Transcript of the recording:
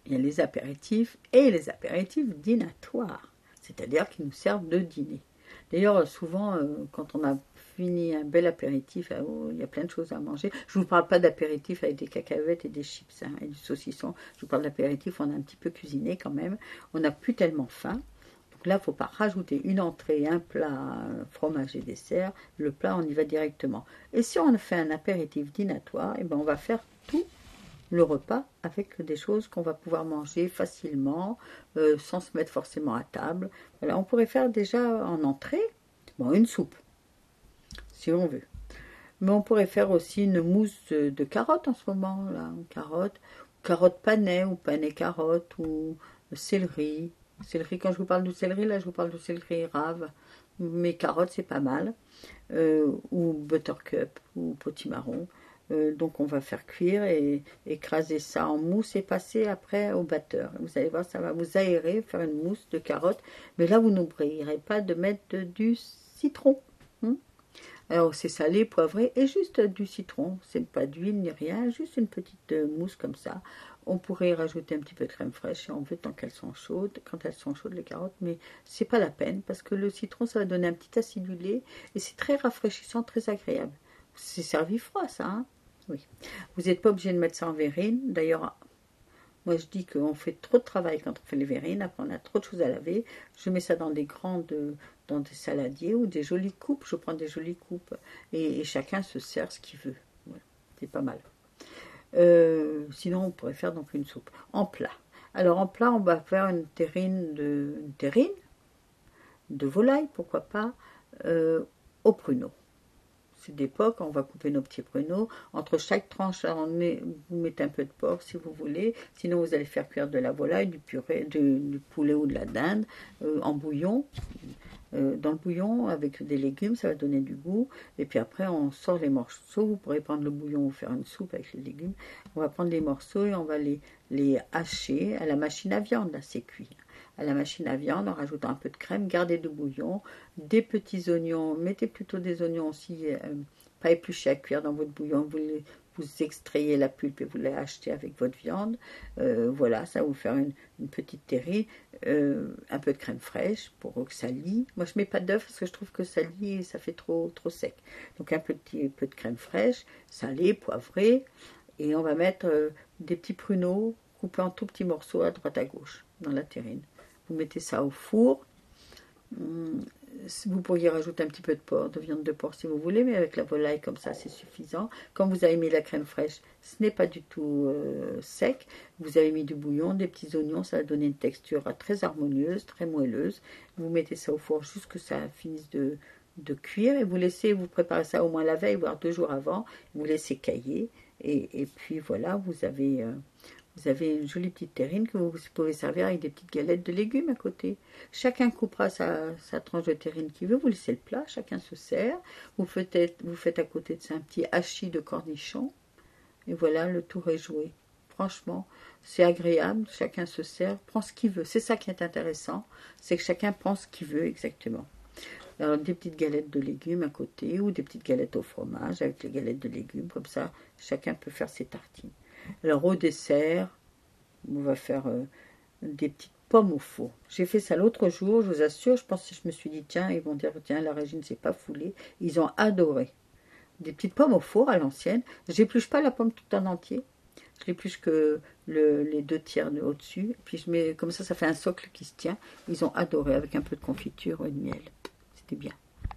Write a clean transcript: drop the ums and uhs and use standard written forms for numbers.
Il y a les apéritifs et les apéritifs dînatoires, c'est-à-dire qui nous servent de dîner. D'ailleurs, souvent, quand on a fini un bel apéritif, il y a plein de choses à manger. Je ne vous parle pas d'apéritif avec des cacahuètes et des chips et du saucisson. Je vous parle d'apéritif, on a un petit peu cuisiné quand même. On n'a plus tellement faim. Donc là, il ne faut pas rajouter une entrée, un plat, fromage et dessert. Le plat, on y va directement. Et si on fait un apéritif dînatoire, eh ben, on va faire tout le repas avec des choses qu'on va pouvoir manger facilement, sans se mettre forcément à table. Voilà, on pourrait faire déjà en entrée, une soupe, si on veut. Mais on pourrait faire aussi une mousse de carottes en ce moment, là, carottes panais ou panais carottes ou céleri. Céleri, quand je vous parle de céleri, là, je vous parle de céleri rave. Mais carottes, c'est pas mal. Ou buttercup ou potimarron. Donc on va faire cuire et écraser ça en mousse et passer après au batteur. Vous allez voir, ça va vous aérer, faire une mousse de carottes. Mais là, vous n'oublierez pas de mettre du citron. Alors c'est salé, poivré et juste du citron. C'est pas d'huile ni rien, juste une petite mousse comme ça. On pourrait y rajouter un petit peu de crème fraîche si on veut, tant qu'elles sont chaudes, quand elles sont chaudes les carottes, mais c'est pas la peine parce que le citron ça va donner un petit acidulé et c'est très rafraîchissant, très agréable. C'est servi froid ça, hein? Oui. Vous n'êtes pas obligé de mettre ça en verrine. D'ailleurs, moi je dis qu'on fait trop de travail quand on fait les verrines. Après on a trop de choses à laver. Je mets ça dans des saladiers ou des jolies coupes. Je prends des jolies coupes et chacun se sert ce qu'il veut. Voilà. C'est pas mal. Sinon on pourrait faire donc une soupe en plat. Alors en plat on va faire une terrine de volaille, pourquoi pas, au pruneau. C'est d'époque, on va couper nos petits pruneaux. Entre chaque tranche, vous mettez un peu de porc si vous voulez. Sinon, vous allez faire cuire de la volaille, du purée, du poulet ou de la dinde en bouillon. Dans le bouillon, avec des légumes, ça va donner du goût. Et puis après, on sort les morceaux. Vous pourrez prendre le bouillon ou faire une soupe avec les légumes. On va prendre les morceaux et on va les hacher à la machine à viande. Là, c'est cuit. À la machine à viande en rajoutant un peu de crème, gardez du bouillon, des petits oignons, mettez plutôt des oignons aussi, pas épluchés à cuire dans votre bouillon, vous extrayez la pulpe et vous les achetez avec votre viande, voilà, ça va vous faire une petite terrine, un peu de crème fraîche pour que ça lie. Moi je mets pas d'œuf parce que je trouve que ça lie et ça fait trop sec, donc un peu de crème fraîche, salée, poivrée, et on va mettre des petits pruneaux coupés en tout petits morceaux à droite à gauche dans la terrine. Vous mettez ça au four. Vous pourriez rajouter un petit peu de viande de porc si vous voulez, mais avec la volaille comme ça, c'est suffisant. Quand vous avez mis la crème fraîche, ce n'est pas du tout sec. Vous avez mis du bouillon, des petits oignons, ça va donner une texture très harmonieuse, très moelleuse. Vous mettez ça au four jusqu'à ce que ça finisse de cuire et vous préparez ça au moins la veille, voire 2 jours avant. Vous laissez cailler et puis voilà, vous avez une jolie petite terrine que vous pouvez servir avec des petites galettes de légumes à côté. Chacun coupera sa tranche de terrine qu'il veut. Vous laissez le plat, chacun se sert. Vous faites à côté de ça un petit hachis de cornichons. Et voilà, le tour est joué. Franchement, c'est agréable. Chacun se sert, prend ce qu'il veut. C'est ça qui est intéressant. C'est que chacun prend ce qu'il veut exactement. Alors, des petites galettes de légumes à côté ou des petites galettes au fromage avec les galettes de légumes. Comme ça, chacun peut faire ses tartines. Alors au dessert, on va faire des petites pommes au four. J'ai fait ça l'autre jour, je vous assure, je me suis dit, tiens, ils vont dire, tiens, la Régine s'est pas foulée. Ils ont adoré. Des petites pommes au four à l'ancienne. J'épluche pas la pomme tout en entier. Je l'épluche que les 2 tiers au-dessus. Puis je mets, comme ça fait un socle qui se tient. Ils ont adoré avec un peu de confiture et de miel. C'était bien.